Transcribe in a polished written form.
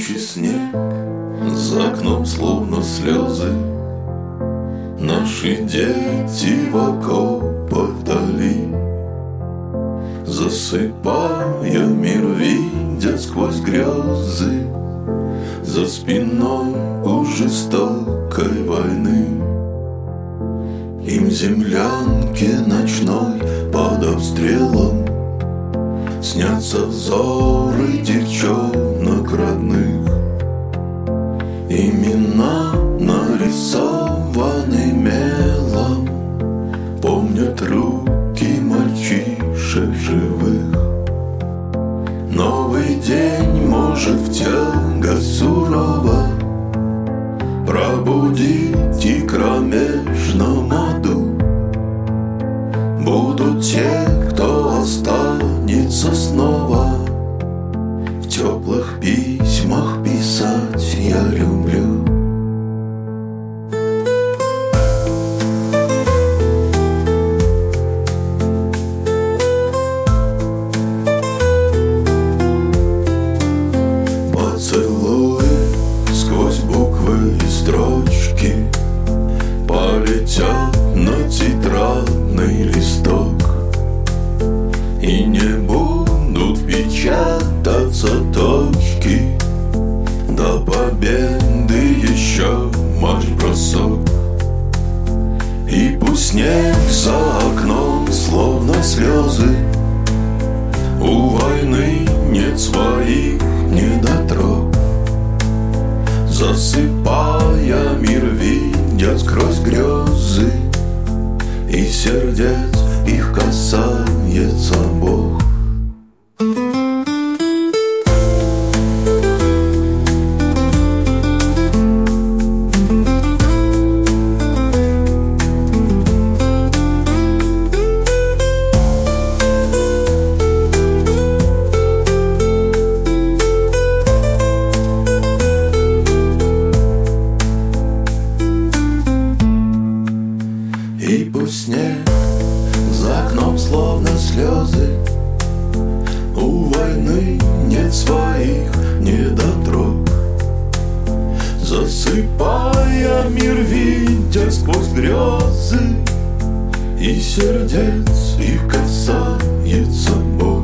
тучи снег, за окном словно слезы. Наши дети в окопах вдали, засыпая мир, видя сквозь грезы, за спиной у жестокой войны. Им землянки ночной под обстрелом снятся взоры девчонок родных. Имена нарисованы мелом, помнят руки мальчишек живых. Новый день может в тягость сурово пробудить и кромешном аду. Будут те, кто останется снова в теплых письмах писать «Я люблю». Поцелуи сквозь буквы и строчки полетят на тетрадный листок и не будут печататься точки. До победы еще марш-бросок. И пусть снег за окном словно слезы, у войны нет своих недотрог. Засыпая мир, видят сквозь грезы, и сердец их касается Бог. И пусть снег за окном словно слезы, у войны нет своих недотрог. Засыпая мир, видя сквозь грезы, и сердец их касается Бог.